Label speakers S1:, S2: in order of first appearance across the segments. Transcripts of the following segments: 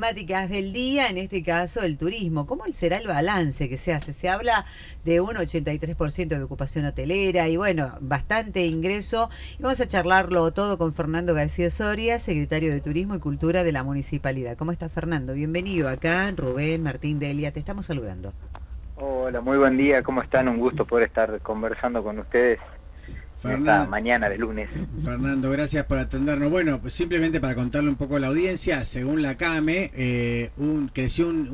S1: temáticas del día, en este caso el turismo. ¿Cómo será el balance que se hace? Se habla de un 83% de ocupación hotelera y bueno, bastante ingreso. Y vamos a charlarlo todo con Fernando García Soria, secretario de Turismo y Cultura de la Municipalidad. ¿Cómo está, Fernando? Bienvenido acá, Rubén, Martín, Delia, te estamos saludando.
S2: Hola, muy buen día, ¿cómo están? Un gusto poder estar conversando con ustedes en esta mañana de lunes.
S3: Fernando, gracias por atendernos. Bueno, pues simplemente para contarle un poco a la audiencia, según la CAME, creció un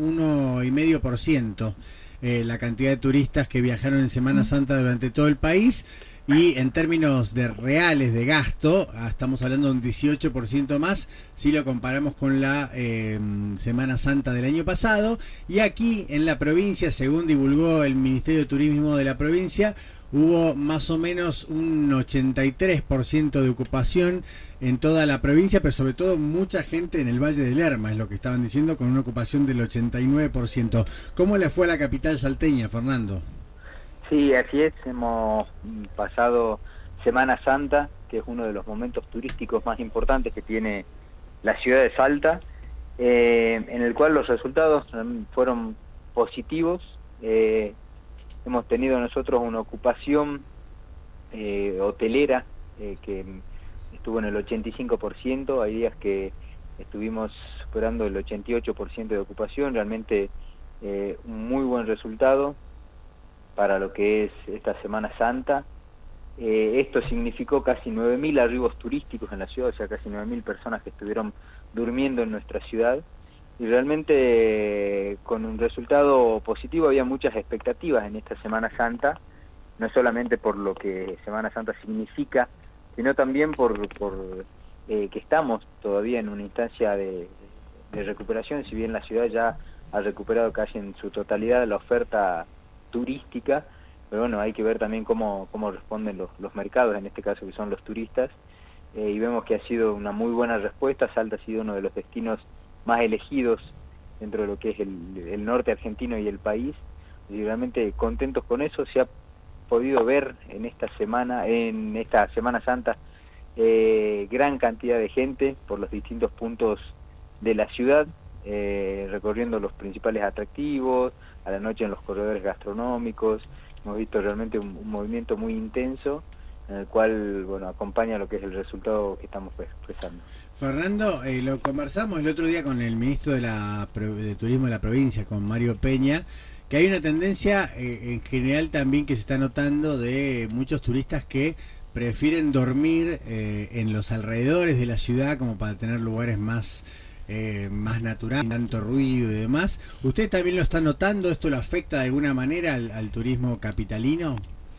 S3: 1,5% la cantidad de turistas que viajaron en Semana Santa durante todo el país. Y en términos de reales de gasto, estamos hablando de un 18% más si lo comparamos con la Semana Santa del año pasado. Y aquí en la provincia, según divulgó el Ministerio de Turismo de la provincia, hubo más o menos un 83% de ocupación en toda la provincia, pero sobre todo mucha gente en el Valle del Lerma, es lo que estaban diciendo, con una ocupación del 89%. ¿Cómo le fue a la capital salteña, Fernando?
S2: Sí, así es, hemos pasado Semana Santa, que es uno de los momentos turísticos más importantes que tiene la ciudad de Salta, en el cual los resultados fueron positivos. Hemos tenido nosotros una ocupación hotelera que estuvo en el 85%, hay días que estuvimos superando el 88% de ocupación, realmente un muy buen resultado para lo que es esta Semana Santa. Esto significó casi 9.000 arribos turísticos en la ciudad, o sea, casi 9.000 personas que estuvieron durmiendo en nuestra ciudad, y realmente con un resultado positivo. Había muchas expectativas en esta Semana Santa, no solamente por lo que Semana Santa significa, sino también por que estamos todavía en una instancia de recuperación, si bien la ciudad ya ha recuperado casi en su totalidad la oferta turística, pero bueno, hay que ver también cómo responden los mercados, en este caso que son los turistas, y vemos que ha sido una muy buena respuesta. Salta ha sido uno de los destinos más elegidos dentro de lo que es el norte argentino y el país, y realmente contentos con eso. Se ha podido ver en esta Semana Santa gran cantidad de gente por los distintos puntos de la ciudad, recorriendo los principales atractivos, a la noche en los corredores gastronómicos. Hemos visto realmente un movimiento muy intenso, en el cual, bueno, acompaña lo que es el resultado que estamos expresando.
S3: Fernando, lo conversamos el otro día con el ministro de Turismo de la provincia, con Mario Peña, que hay una tendencia en general también que se está notando de muchos turistas que prefieren dormir en los alrededores de la ciudad como para tener lugares más natural, tanto ruido y demás. ¿Usted también lo está notando? ¿Esto lo afecta de alguna manera al turismo capitalino?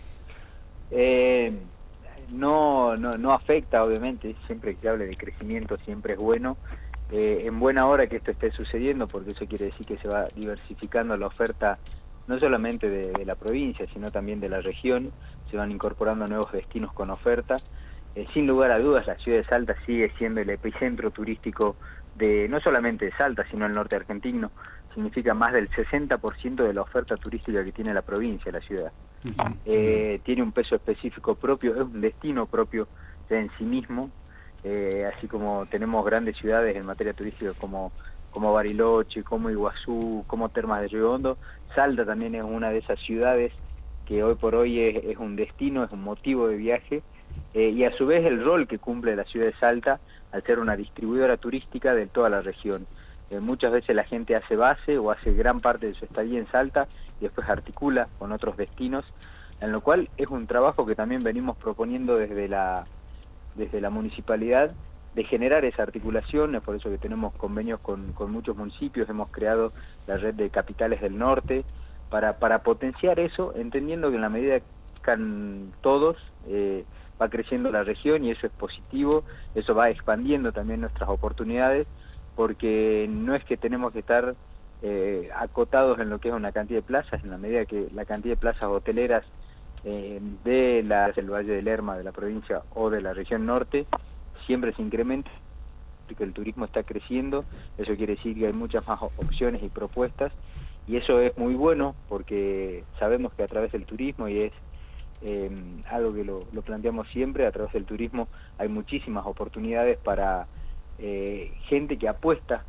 S2: No afecta, obviamente. Siempre que hable de crecimiento siempre es bueno. En buena hora que esto esté sucediendo, porque eso quiere decir que se va diversificando la oferta, no solamente de la provincia, sino también de la región. Se van incorporando nuevos destinos con oferta. Sin lugar a dudas, la ciudad de Salta sigue siendo el epicentro turístico no solamente de Salta, sino el norte argentino. Significa más del 60% de la oferta turística que tiene la provincia, la ciudad. Tiene un peso específico propio, es un destino propio en sí mismo, así como tenemos grandes ciudades en materia turística como Bariloche, como Iguazú, como Termas de Río Hondo. Salta también es una de esas ciudades que hoy por hoy es un destino, es un motivo de viaje, y a su vez el rol que cumple la ciudad de Salta al ser una distribuidora turística de toda la región. Muchas veces la gente hace base o hace gran parte de su estadía en Salta y después articula con otros destinos, en lo cual es un trabajo que también venimos proponiendo desde la municipalidad, de generar esa articulación. Es por eso que tenemos convenios con muchos municipios, hemos creado la red de capitales del norte, para potenciar eso, entendiendo que en la medida que crezcan todos, va creciendo la región, y eso es positivo. Eso va expandiendo también nuestras oportunidades, porque no es que tenemos que estar acotados en lo que es una cantidad de plazas. En la medida que la cantidad de plazas hoteleras del Valle del Lerma, de la provincia o de la región norte, siempre se incrementa, porque el turismo está creciendo. Eso quiere decir que hay muchas más opciones y propuestas, y eso es muy bueno, porque sabemos que a través del turismo, y es algo que lo planteamos siempre, a través del turismo hay muchísimas oportunidades para gente que apuesta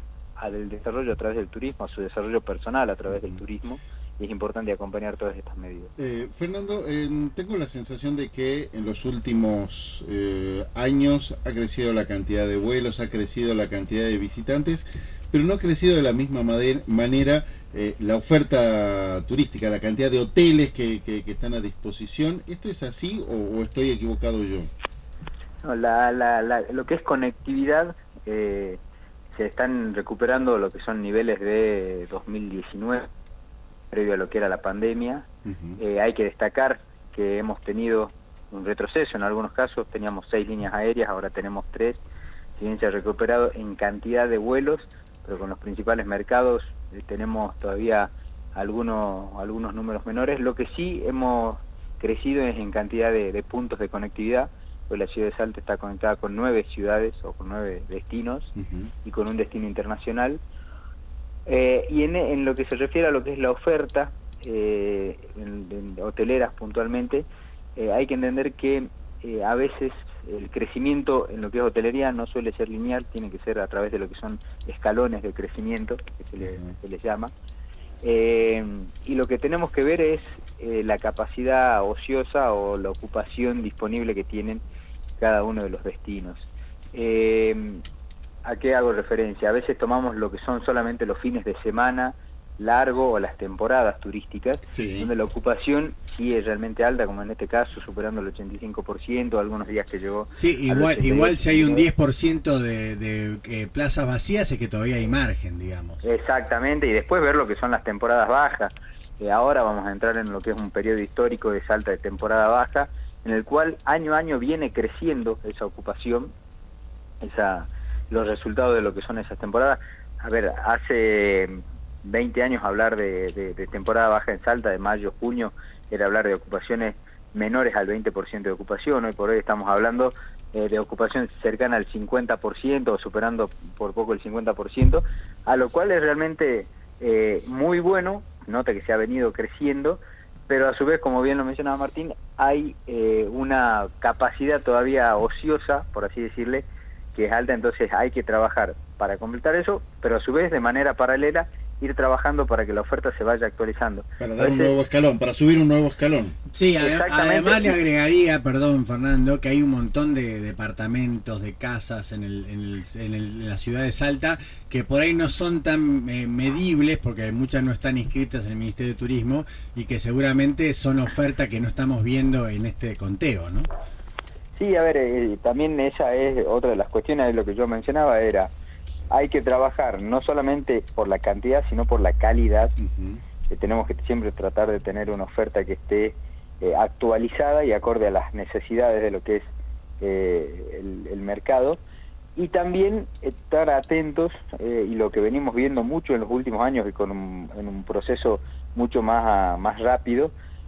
S2: al desarrollo a través del turismo, a su desarrollo personal a través del turismo, y es importante acompañar todas estas medidas.
S4: Fernando, tengo la sensación de que en los últimos años ha crecido la cantidad de vuelos, ha crecido la cantidad de visitantes, pero no ha crecido de la misma manera la oferta turística, la cantidad de hoteles que están a disposición. ¿Esto es así o estoy equivocado yo?
S2: No, lo que es conectividad, se están recuperando lo que son niveles de 2019, previo a lo que era la pandemia. Hay que destacar que hemos tenido un retroceso, en algunos casos teníamos 6 líneas aéreas, ahora tenemos 3, si bien se ha recuperado en cantidad de vuelos, pero con los principales mercados tenemos todavía algunos números menores. Lo que sí hemos crecido es en cantidad de puntos de conectividad, pues la ciudad de Salta está conectada con 9 ciudades o con 9 destinos y con un destino internacional. Y en lo que se refiere a lo que es la oferta en hoteleras puntualmente, hay que entender que a veces el crecimiento en lo que es hotelería no suele ser lineal, tiene que ser a través de lo que son escalones de crecimiento, que se les llama. Y lo que tenemos que ver es la capacidad ociosa o la ocupación disponible que tienen cada uno de los destinos. ¿A qué hago referencia? A veces tomamos lo que son solamente los fines de semana largo o las temporadas turísticas, donde la ocupación sí es realmente alta, como en este caso, superando el 85%, algunos días que llegó...
S3: Sí, igual si hay un 10% de plazas vacías es que todavía hay margen, digamos.
S2: Exactamente, y después ver lo que son las temporadas bajas. Ahora vamos a entrar en lo que es un periodo histórico de Salta de temporada baja, en el cual año a año viene creciendo esa ocupación, los resultados de lo que son esas temporadas. A ver, hace 20 años hablar de temporada baja en Salta, de mayo, junio, era hablar de ocupaciones menores al 20% de ocupación. Hoy por hoy estamos hablando de ocupación cercana al 50% o superando por poco el 50%, a lo cual es realmente muy bueno. Nota que se ha venido creciendo, pero a su vez, como bien lo mencionaba Martín, hay una capacidad todavía ociosa, por así decirle, que es alta, entonces hay que trabajar para completar eso, pero a su vez de manera paralela ir trabajando para que la oferta se vaya actualizando.
S4: Para dar un nuevo escalón, para subir un nuevo escalón.
S3: Sí, además le agregaría, perdón Fernando, que hay un montón de departamentos, de casas en la ciudad de Salta que por ahí no son tan medibles, porque muchas no están inscritas en el Ministerio de Turismo y que seguramente son ofertas que no estamos viendo en este conteo, ¿no?
S2: Sí, a ver, también esa es otra de las cuestiones, de lo que yo mencionaba, hay que trabajar no solamente por la cantidad, sino por la calidad. Tenemos que siempre tratar de tener una oferta que esté actualizada y acorde a las necesidades de lo que es el mercado, y también estar atentos, y lo que venimos viendo mucho en los últimos años y en un proceso mucho más rápido,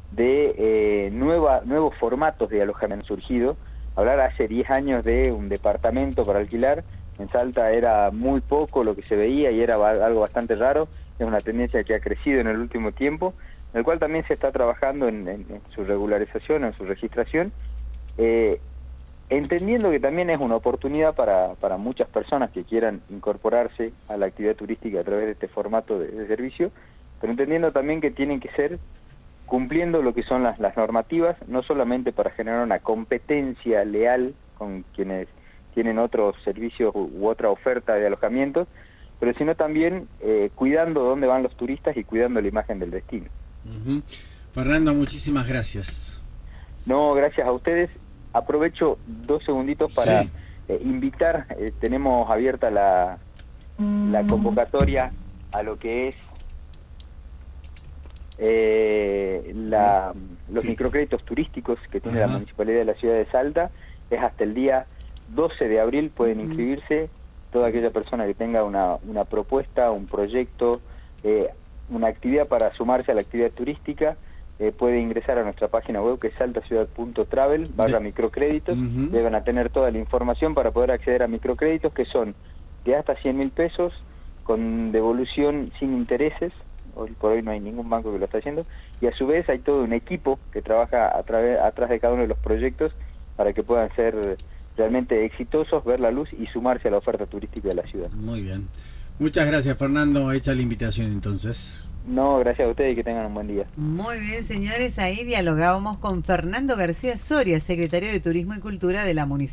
S2: de nuevos formatos de alojamiento surgido. Hablar hace 10 años de un departamento para alquilar en Salta era muy poco lo que se veía y era algo bastante raro. Es una tendencia que ha crecido en el último tiempo, en el cual también se está trabajando en su regularización, en su registración, entendiendo que también es una oportunidad para muchas personas que quieran incorporarse a la actividad turística a través de este formato de servicio, pero entendiendo también que tienen que ser cumpliendo lo que son las normativas, no solamente para generar una competencia leal con quienes tienen otros servicios u otra oferta de alojamientos, pero sino también cuidando dónde van los turistas y cuidando la imagen del destino.
S3: Fernando, muchísimas gracias.
S2: No, gracias a ustedes. Aprovecho 2 segunditos para invitar, tenemos abierta la convocatoria a lo que es los microcréditos turísticos que tiene la Municipalidad de la Ciudad de Salta. Es hasta el día 12 de abril, pueden inscribirse toda aquella persona que tenga una propuesta, un proyecto, una actividad para sumarse a la actividad turística. Puede ingresar a nuestra página web, que es saltaciudad.travel/microcréditos. Deben a tener toda la información para poder acceder a microcréditos que son de hasta 100.000 pesos, con devolución sin intereses. Hoy por hoy no hay ningún banco que lo está haciendo, y a su vez hay todo un equipo que trabaja atrás de cada uno de los proyectos para que puedan ser realmente exitosos, ver la luz y sumarse a la oferta turística de la ciudad.
S3: Muy bien. Muchas gracias, Fernando. Hecha la invitación entonces.
S2: No, gracias a ustedes y que tengan un buen día.
S1: Muy bien, señores, ahí dialogábamos con Fernando García Soria, secretario de Turismo y Cultura de la Municipalidad.